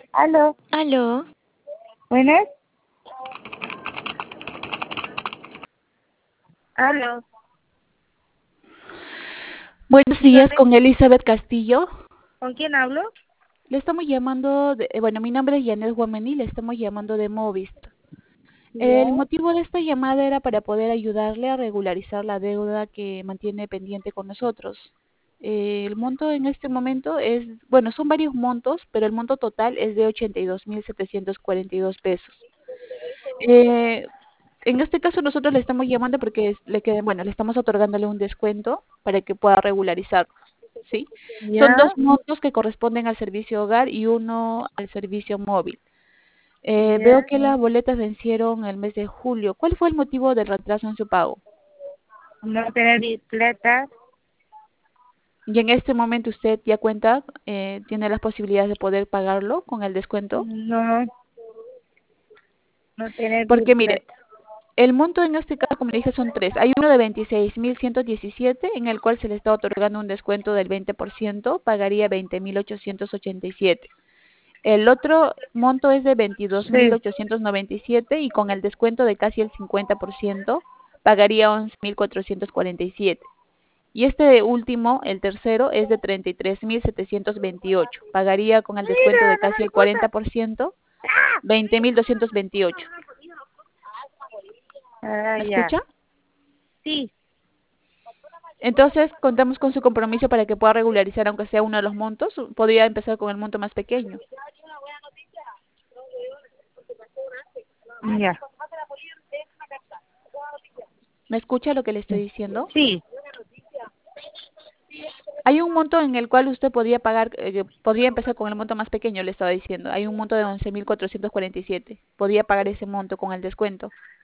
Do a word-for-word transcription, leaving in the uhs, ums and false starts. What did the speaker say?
Aló, Aló, buenas. Aló, buenos días dígame, con Elizabeth Castillo. ¿con quién hablo? Le estamos llamando, de- eh, bueno, mi nombre es Janet Guamení, le estamos llamando de Movist. El Ya, motivo de esta llamada era para poder ayudarle a regularizar la deuda que mantiene pendiente con nosotros. Eh, el monto en este momento es, bueno, son varios montos, pero el monto total es de ochenta y dos mil setecientos cuarenta y dos pesos. Eh, en este caso nosotros le estamos llamando porque es- le quede, bueno, le estamos otorgándole un descuento para que pueda regularizar, ¿sí? Son dos ya, montos que corresponden al servicio hogar y uno al servicio móvil. Eh, veo ya. que las boletas vencieron el mes de julio. ¿Cuál fue el motivo del retraso en su pago? No tener bicicleta, Y en este momento usted ya cuenta, eh, tiene las posibilidades de poder pagarlo con el descuento. no, no tener Porque mire, bicicleta. el monto en este caso, como le dije, son tres. Hay uno de veintiséis mil ciento diecisiete en el cual se le está otorgando un descuento del veinte por ciento, pagaría veinte mil ochocientos ochenta y siete. El otro monto es de veintidós mil Sí, ochocientos noventa y siete y con el descuento de casi el cincuenta por ciento pagaría once mil cuatrocientos cuarenta y siete. Y este último, el tercero, es de treinta y tres mil setecientos veintiocho. Pagaría con el descuento de mira, no casi me el cuarenta escucha. por ciento, veinte mil doscientos veintiocho. Ah, ¿Me ya, escucha? sí, Entonces, contamos con su compromiso para que pueda regularizar, aunque sea uno de los montos. Podría empezar con el monto más pequeño. ya, ¿Me escucha lo que le estoy diciendo? sí, Hay un monto en el cual usted podría pagar, eh, podría empezar con el monto más pequeño, le estaba diciendo. Hay un monto de once mil cuatrocientos cuarenta y siete. Podría pagar ese monto con el descuento.